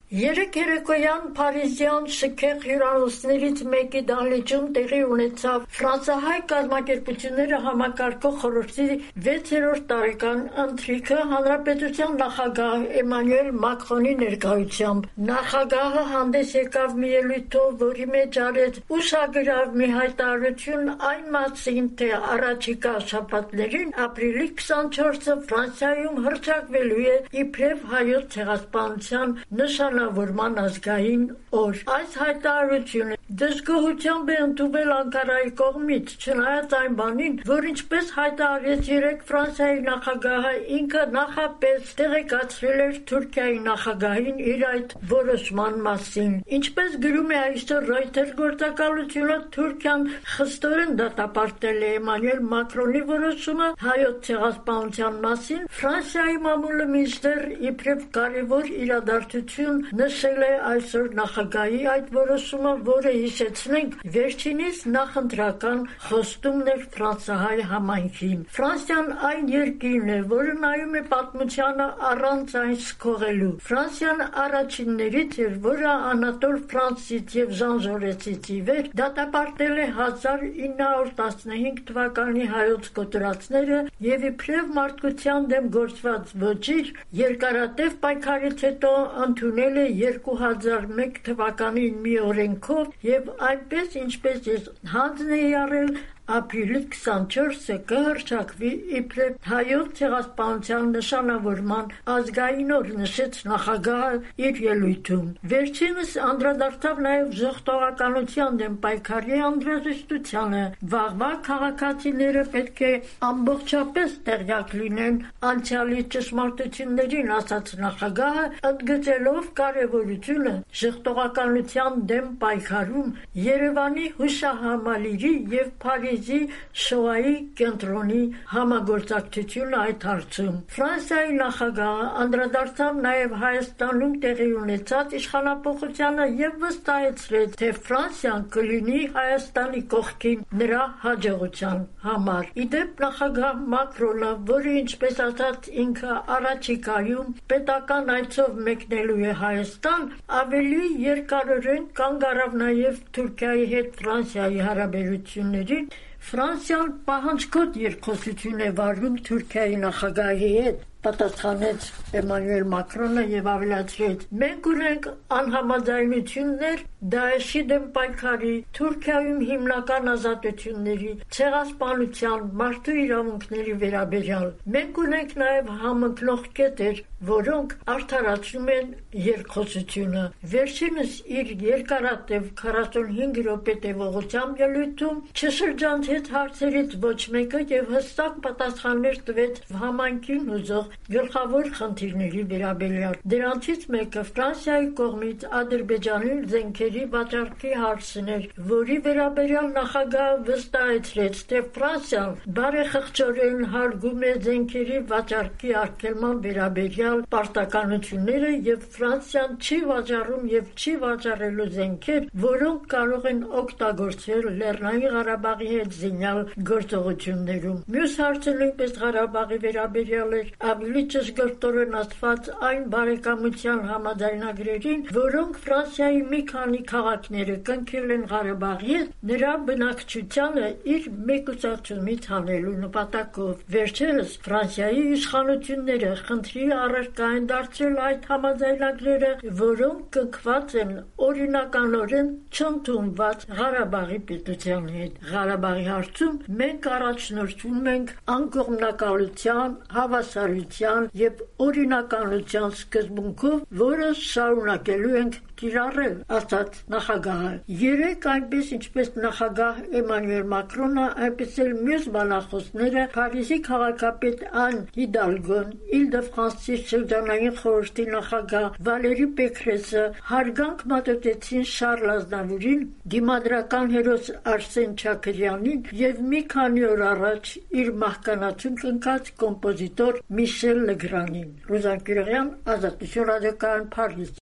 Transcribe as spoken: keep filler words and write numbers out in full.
Երեկ երեկոյան Փարիզյան շքեղ հյուրանոցներից մեկի դահլիճում տեղի ունեցավ ֆրանսահայ կազմակերպությունները համակարգող խորհրդի վեցերորդ տարեկան ընթրիքը հանրապետության նախագահ Էմանուել Մակրոնի ներկայությամբ։ Նախագահը հանդես եկավ մի ելույթով, որի մեջ արեց ուշագրավ մի հայտարարություն այն մասին, թե առաջիկա շաբաթներին ապրիլի քսանչորսը Ֆրանսիայում հռչակվելու է իբրև հայոց ցեղասպանության նշանավորման ազգային օր։ Այս հայտարարությունը դժգոհությամբ է ընդունվել Անկարայի կողմից, չնայած այն բանին, որ ինչպես հայտարարեց երեկ Ֆրանսիայի նախագահը, ինքը նախապես տեղեկացրել էր Թուրքիայի նախագահին իր այդ որոշման մասին։ Ինչպես գրում է այսօր Reuters գործակալությունը, Թուրքիան խստորեն դատապարտել է Էմանուել Մակրոնի որոշումը հայոց ցեղասպանության մասին։ Ֆրանսիայի մամուլը մինչդեռ իբրև կարևոր իրադարձություն նշել է այսօր նախագահի այդ որոշումը, որը հիշեցնենք վերջինիս նախընտրական խոստումն էր ֆրանսահայ համայնքին։ Ֆրանսիան այն երկիրն է, որը նայում է պատմությանը առանց այն սքողելու։ Ֆրանսիան առաջիններից էր, որը Անատոլ Ֆրանսից եւ Ժան Ժորեսից ի վեր դատապարտել է հազար ինը հարյուր տասնհինգ թվականի հայոց կոտորածները եւ իբրև մարդկության դեմ գործված ոճիր երկարատև պայքարից հետո ընդունել է երկու հազար մեկ թվականին մի օրենքով եւ այնպես ինչպես ես հանձն էի առել ապրիլի քսանչորսը կհռչակվի իբրև հայոց ցեղասպանության նշանավորման ազգային օր, նշեց նախագահը իր ելույթում։ Վերջինս անդրադարձավ նաև ժողովրդականության դեմ պայքարի անհրաժեշտությանը։ Վաղվա քաղաքացիները պետք է ամբողջապես տեղյակ լինեն անցյալի ճշմարտություններին, ասաց նախագահը, ընդգծելով կարևորությունը ժողովրդականության դեմ պայքարում Երևանի հուշահամալիրի եւ Փարիզի Շոայի կենտրոնի համագործակցությունը այդ հարցում։ Ֆրանսիայի նախագահը անդրադարձավ նաև Հայաստանում տեղի ունեցած իշխանափոխությանը եւ վստահեցրեց, թե Ֆրանսիան կլինի Հայաստանի կողքին նրա հաջողության համար։ Իդեպ նախագահ Մակրոնը, որը ինչպես ասաց ինքը առաջիկայում պետական այցով մեկնելու է Հայաստան, ավելի երկարորեն կանգ առավ նաև Թուրքիայի հետ Ֆրանսիայի հարաբերություններին։ Ֆրանսիան պահանջկոտ երկխոսություն է վարում Թուրքիայի նախագահի հետ, պատասխանեց Էմանուել Մակրոնը եւ ավելացրեց. մենք ունենք անհամաձայնություններ Դաեշի դեմ պայքարի, Թուրքիայում հիմնական ազատությունների, ցեղասպանության, մարդու իրավունքների վերաբերյալ։ Մենք ունենք նաեւ համընկնող կետեր, որոնք արդարացնում են երկխոսությունը։ Վերջինս իր երկարատև քառասունհինգ րոպե տևողությամբ ելույթում չշրջանցեց հարցերից ոչ մեկը եւ հստակ պատասխաններ տվեց համայնքին հուզող գլխավոր խնդիրների վերաբերյալ։ Դրանցից մեկը Ֆրանսիայի կողմից Ադրբեջանին զենքերի վաճառքի հարցն էր, որի վերաբերյալ նախագահը վստահեցրեց, թե Ֆրանսիան բարեխղճորեն հարգում է զենքերի վաճառքի արգելման վերաբերյալ պարտականությունները եւ Ֆրանսիան չի վաճառում եւ չի վաճառելու զենքեր, որոնք կարող են օգտագործվել Լեռնային Ղարաբաղի հետ զինյալ գործողություններում։ Մյուս հարցը նույնպես Ղարաբաղի վերաբերյալ էր, ավելի ճշգրտորեն ասված այն բարեկամության համաձայնագրերին, որոնք Ֆրանսիայի մի քանի քաղաքները կնքել են Ղարաբաղի հետ, նրա բնակչությանը իր մեկուսացումից հանելու նպատակով։ Վերջերս Ֆրանսիայի իշխանությունները խնդրի առարկա են դարձրել այդ համաձայնագրերը, որոնք կնքված են օրինականորեն չընդունված Ղարաբաղի պետության հետ։ Ղարաբաղի հարցում մենք առաջնորդվում ենք անկողմնակալության, հավասարության եւ օրինականության սկզբունքով, որը շարունակելու ենք կիրառել, ասաց նախագահը։ Երեկ այնպես ինչպես նախագահ Էմանուել Մակրոնը, այնպես էլ մյուս բանախոսները Փարիզի քաղաքապետ Ան Հիդալգոն, Իլ-դե-Ֆրանսի շրջանային խորհրդի նախագահ Վալերի Պեկրեսը հարգանք մատուցեցին Շարլ Ազնավուրին, դիմադրական հերոս Արսեն Չաքրյանին եւ մի քանի օր առաջ իր մահկանացուն կնքած կոմպոզիտոր Միշել Լեգրանին։ Ռուզան Կիրոյան, Ազատություն ռադիոկայան, Փարիզ։